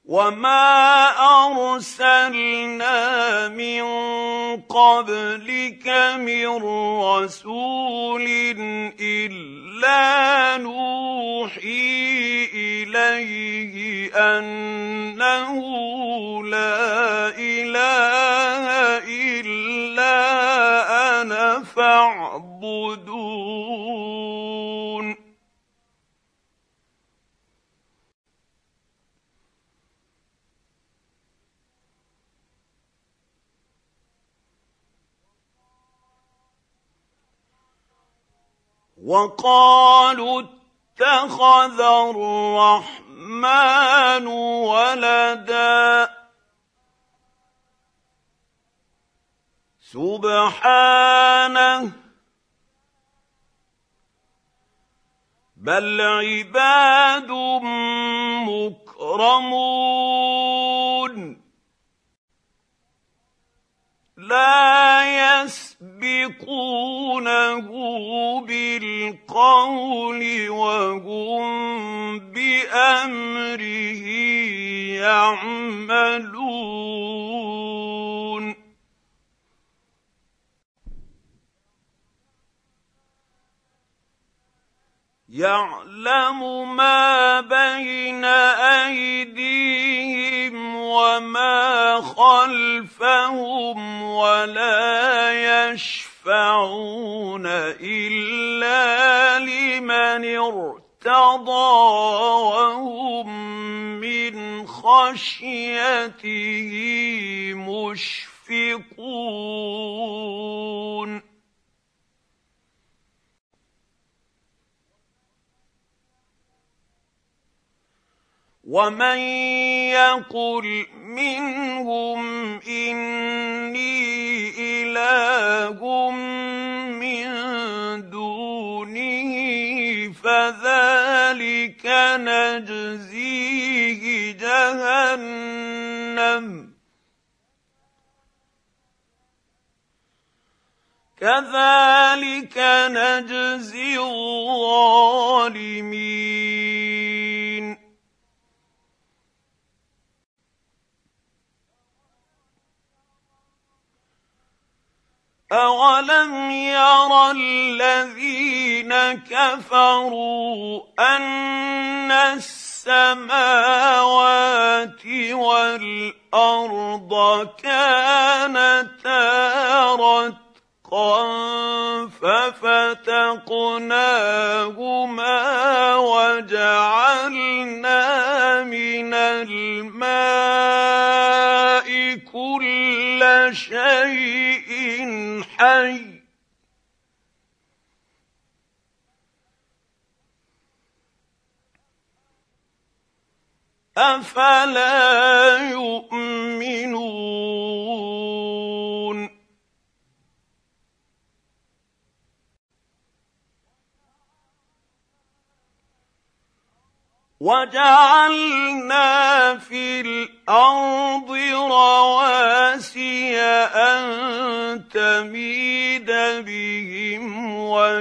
وما أرسلنا من قبلك من رسول إلا نوحي إليه أنه لا إله إلا أنا فاعبدون. وقالوا اتخذ الرحمن ولدا سبحانه بل عباد مكرمون لا يسبقونه بالقول وهم بأمره يعملون. يعلم ما بين أيديهم وما خلفهم ولا يشفعون إلا لمن ارتضى وهم من خشيته مشفقون. ومن يقل منهم إني إله من دونه فذلك نجزيه جهنم كذلك نجزي الظالمين. أولم ير الذين كفروا أن السماوات والأرض كانتا رتقا ففتقناهما وجعلنا من الماء كل شيء حي أفلا يؤمنون. وجعلنا في الأرض رواسي أن تميد بهم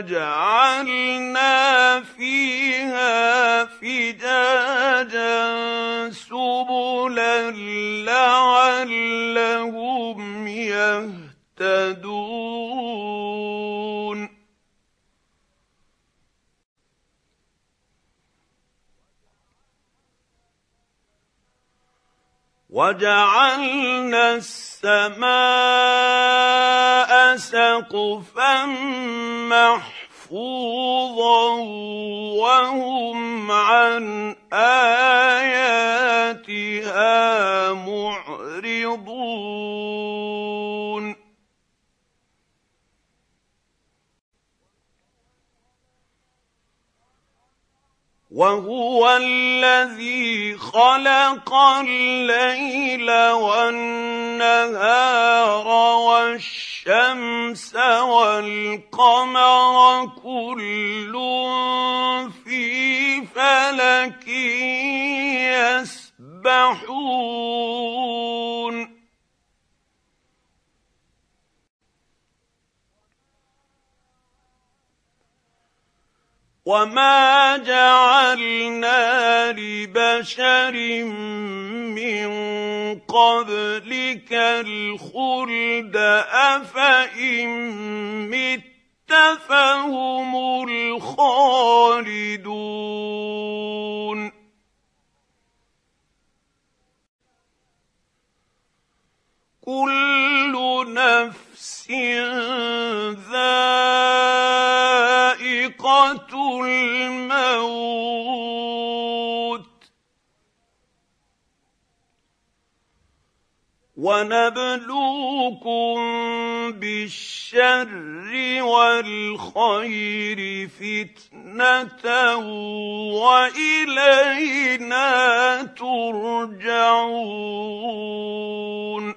وجعلنا فيها فجاجا سبلا لعلهم يهتدون. وجعلنا السماء سقفا محفوظا وهم عن آياتها معرضون. وهو الذي خلق الليل والنهار والشمس والقمر كل في فلك يسبحون. وما جعلنا لبشر من قبلك الخلد أفإن مت فهم الخالدون كل نفس ذائقة الموت ونبلوكم بالشر والخير فتنة وإلينا ترجعون